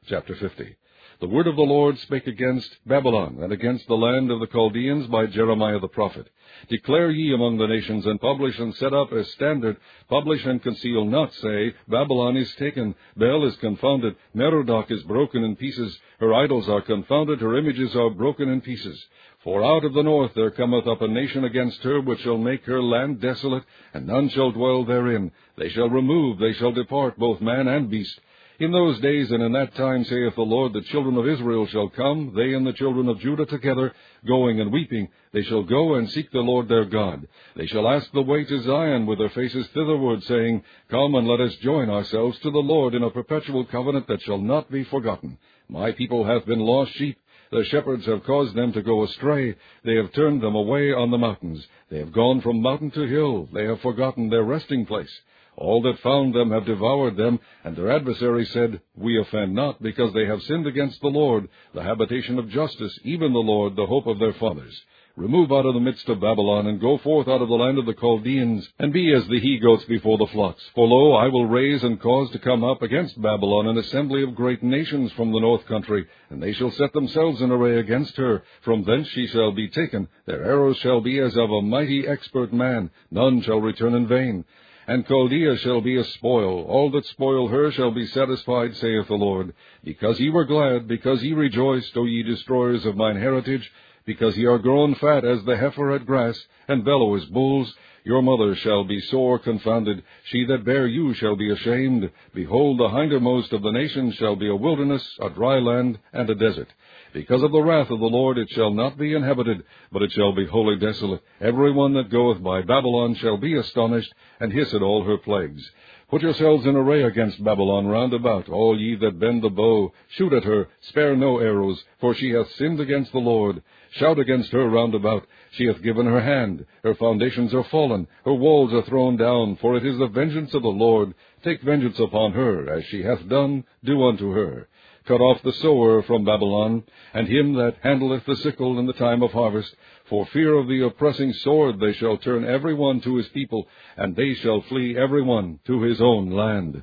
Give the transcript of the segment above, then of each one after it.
Chapter 50. The word of the Lord spake against Babylon, and against the land of the Chaldeans by Jeremiah the prophet. Declare ye among the nations, and publish and set up as standard, publish and conceal not, say, Babylon is taken, Bel is confounded, Merodach is broken in pieces, her idols are confounded, her images are broken in pieces. For out of the north there cometh up a nation against her, which shall make her land desolate, and none shall dwell therein. They shall remove, they shall depart, both man and beast. In those days and in that time, saith the Lord, the children of Israel shall come, they and the children of Judah together, going and weeping. They shall go and seek the Lord their God. They shall ask the way to Zion with their faces thitherward, saying, Come and let us join ourselves to the Lord in a perpetual covenant that shall not be forgotten. My people hath been lost sheep. Their shepherds have caused them to go astray. They have turned them away on the mountains. They have gone from mountain to hill. They have forgotten their resting place. All that found them have devoured them, and their adversaries said, We offend not, because they have sinned against the Lord, the habitation of justice, even the Lord, the hope of their fathers. Remove out of the midst of Babylon, and go forth out of the land of the Chaldeans, and be as the he-goats before the flocks. For lo, I will raise and cause to come up against Babylon an assembly of great nations from the north country, and they shall set themselves in array against her. From thence she shall be taken. Their arrows shall be as of a mighty expert man. None shall return in vain. And Chaldea shall be a spoil. All that spoil her shall be satisfied, saith the Lord. Because ye were glad, because ye rejoiced, O ye destroyers of mine heritage, because ye are grown fat as the heifer at grass, and bellow as bulls, your mother shall be sore confounded. She that bare you shall be ashamed. Behold, the hindermost of the nations shall be a wilderness, a dry land, and a desert. Because of the wrath of the Lord it shall not be inhabited, but it shall be wholly desolate. Every one that goeth by Babylon shall be astonished, and hiss at all her plagues. Put yourselves in array against Babylon round about, all ye that bend the bow. Shoot at her, spare no arrows, for she hath sinned against the Lord. Shout against her round about. She hath given her hand. Her foundations are fallen. Her walls are thrown down, for it is the vengeance of the Lord. Take vengeance upon her, as she hath done, do unto her. Cut off the sower from Babylon, and him that handleth the sickle in the time of harvest. For fear of the oppressing sword they shall turn every one to his people, and they shall flee every one to his own land.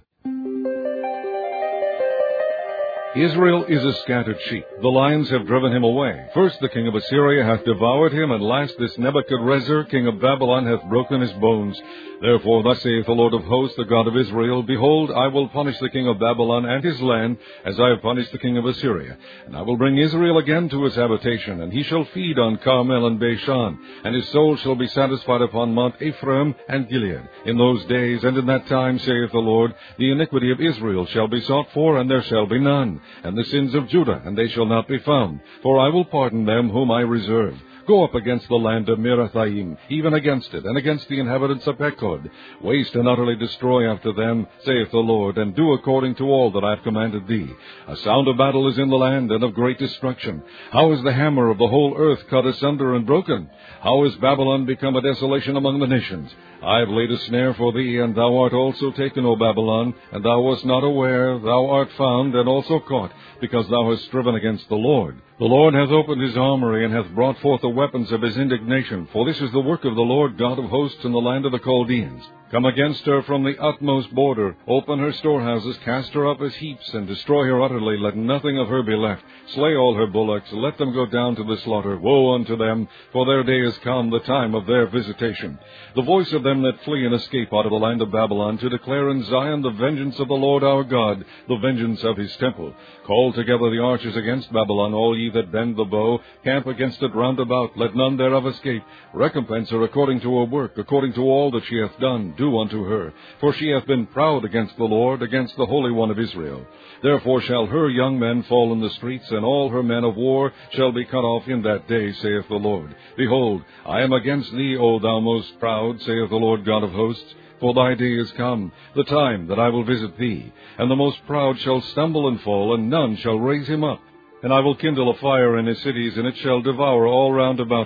Israel is a scattered sheep. The lions have driven him away. First the king of Assyria hath devoured him, and last this Nebuchadrezzar, king of Babylon, hath broken his bones. Therefore thus saith the Lord of hosts, the God of Israel, Behold, I will punish the king of Babylon and his land, as I have punished the king of Assyria. And I will bring Israel again to his habitation, and he shall feed on Carmel and Bashan, and his soul shall be satisfied upon Mount Ephraim and Gilead. In those days and in that time, saith the Lord, the iniquity of Israel shall be sought for, and there shall be none. And the sins of Judah, and they shall not be found. For I will pardon them whom I reserve. Go up against the land of Merathaim, even against it, and against the inhabitants of Pekod. Waste and utterly destroy after them, saith the Lord, and do according to all that I have commanded thee. A sound of battle is in the land, and of great destruction. How is the hammer of the whole earth cut asunder and broken? How is Babylon become a desolation among the nations? I have laid a snare for thee, and thou art also taken, O Babylon, and thou wast not aware, thou art found, and also caught, because thou hast striven against the Lord. The Lord hath opened his armory, and hath brought forth the weapons of his indignation, for this is the work of the Lord God of hosts in the land of the Chaldeans. Come against her from the utmost border, open her storehouses, cast her up as heaps, and destroy her utterly, let nothing of her be left. Slay all her bullocks, let them go down to the slaughter. Woe unto them, for their day is come, the time of their visitation. The voice of them that flee and escape out of the land of Babylon, to declare in Zion the vengeance of the Lord our God, the vengeance of his temple. Call together the archers against Babylon, all ye that bend the bow, camp against it round about, let none thereof escape. Recompense her according to her work, according to all that she hath done, do unto her. For she hath been proud against the Lord, against the Holy One of Israel. Therefore shall her young men fall in the streets, and all her men of war shall be cut off in that day, saith the Lord. Behold, I am against thee, O thou most proud, saith the Lord God of hosts. For thy day is come, the time that I will visit thee. And the most proud shall stumble and fall, and none shall raise him up. And I will kindle a fire in his cities, and it shall devour all round about him.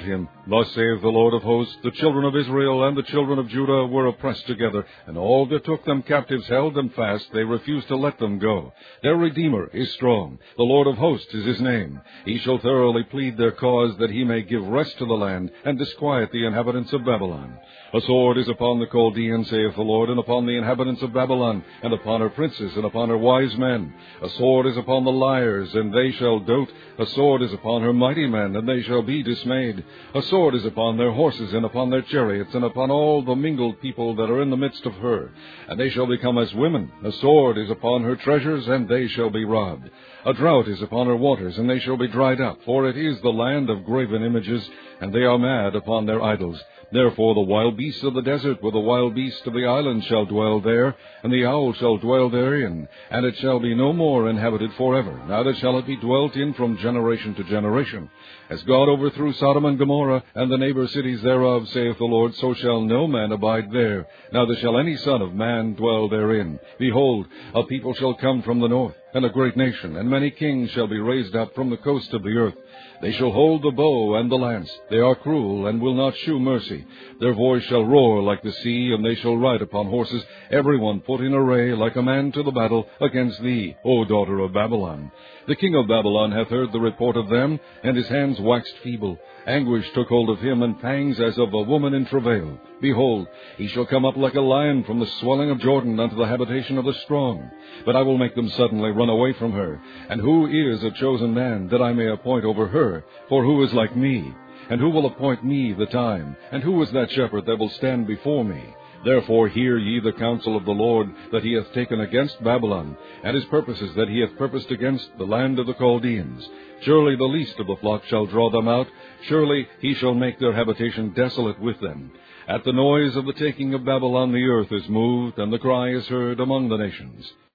Thus saith the Lord of hosts, the children of Israel and the children of Judah were oppressed together, and all that took them captives held them fast, they refused to let them go. Their Redeemer is strong, the Lord of hosts is his name. He shall thoroughly plead their cause, that he may give rest to the land, and disquiet the inhabitants of Babylon. A sword is upon the Chaldeans, saith the Lord, and upon the inhabitants of Babylon, and upon her princes, and upon her wise men. A sword is upon the liars, and they shall dote. A sword is upon her mighty men, and they shall be dismayed. A sword is upon their horses, and upon their chariots, and upon all the mingled people that are in the midst of her. And they shall become as women. A sword is upon her treasures, and they shall be robbed. A drought is upon her waters, and they shall be dried up. For it is the land of graven images, and they are mad upon their idols. Therefore the wild beasts of the desert with the wild beasts of the island shall dwell there, and the owl shall dwell therein, and it shall be no more inhabited forever, neither shall it be dwelt in from generation to generation. As God overthrew Sodom and Gomorrah, and the neighbor cities thereof, saith the Lord, so shall no man abide there, neither shall any son of man dwell therein. Behold, a people shall come from the north, and a great nation, and many kings shall be raised up from the coast of the earth. They shall hold the bow and the lance. They are cruel, and will not shew mercy. Their voice shall roar like the sea, and they shall ride upon horses, every one put in array like a man to the battle against thee, O daughter of Babylon. The king of Babylon hath heard the report of them, and his hands waxed feeble. Anguish took hold of him, and pangs as of a woman in travail. Behold, he shall come up like a lion from the swelling of Jordan unto the habitation of the strong. But I will make them suddenly run away from her. And who is a chosen man, that I may appoint over her? For who is like me? And who will appoint me the time? And who is that shepherd that will stand before me? Therefore hear ye the counsel of the Lord, that he hath taken against Babylon, and his purposes that he hath purposed against the land of the Chaldeans. Surely the least of the flock shall draw them out. Surely he shall make their habitation desolate with them. At the noise of the taking of Babylon the earth is moved, and the cry is heard among the nations.